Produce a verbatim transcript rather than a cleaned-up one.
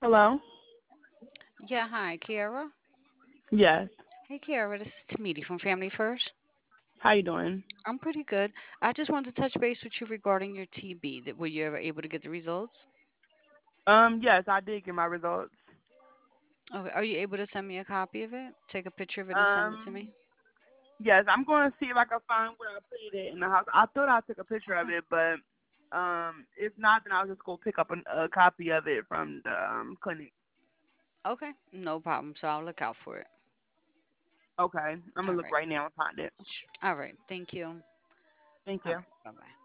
Hello? Yeah, hi, Kiara. Yes. Hey, Kiara, this is Tamiti from Family First. How you doing? I'm pretty good. I just wanted to touch base with you regarding your T B. That were you ever able to get the results? Um, yes, I did get my results. Okay, are you able to send me a copy of it? Take a picture of it and send it to Um, me. yes, I'm going to see if I can find where I put it in the house. I thought I took a picture of Okay. it, but um, if not, then I'll just go pick up an, a copy of it from the um, clinic. Okay, no problem. So I'll look out for it. Okay, I'm All gonna look right. right now and find it. Sh- All right. Thank you. Thank All you. right. Bye bye.